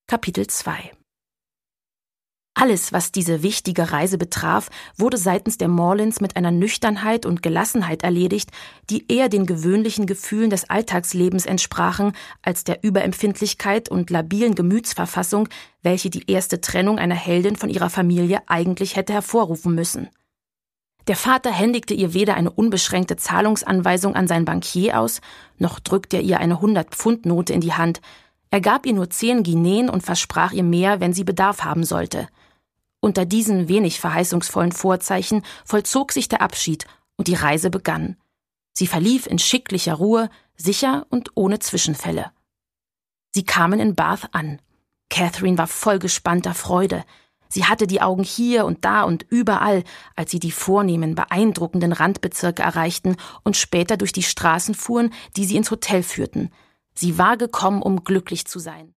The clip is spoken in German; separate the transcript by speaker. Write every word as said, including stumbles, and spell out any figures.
Speaker 1: Kapitel zwei. Alles, was diese wichtige Reise betraf, wurde seitens der Morlands mit einer Nüchternheit und Gelassenheit erledigt, die eher den gewöhnlichen Gefühlen des Alltagslebens entsprachen, als der Überempfindlichkeit und labilen Gemütsverfassung, welche die erste Trennung einer Heldin von ihrer Familie eigentlich hätte hervorrufen müssen. Der Vater händigte ihr weder eine unbeschränkte Zahlungsanweisung an seinen Bankier aus, noch drückte er ihr eine hundert-Pfund-Note in die Hand. Er gab ihr nur zehn Guineen und versprach ihr mehr, wenn sie Bedarf haben sollte. Unter diesen wenig verheißungsvollen Vorzeichen vollzog sich der Abschied und die Reise begann. Sie verlief in schicklicher Ruhe, sicher und ohne Zwischenfälle. Sie kamen in Bath an. Catherine war voll gespannter Freude. Sie hatte die Augen hier und da und überall, als sie die vornehmen, beeindruckenden Randbezirke erreichten und später durch die Straßen fuhren, die sie ins Hotel führten. Sie war gekommen, um glücklich zu sein.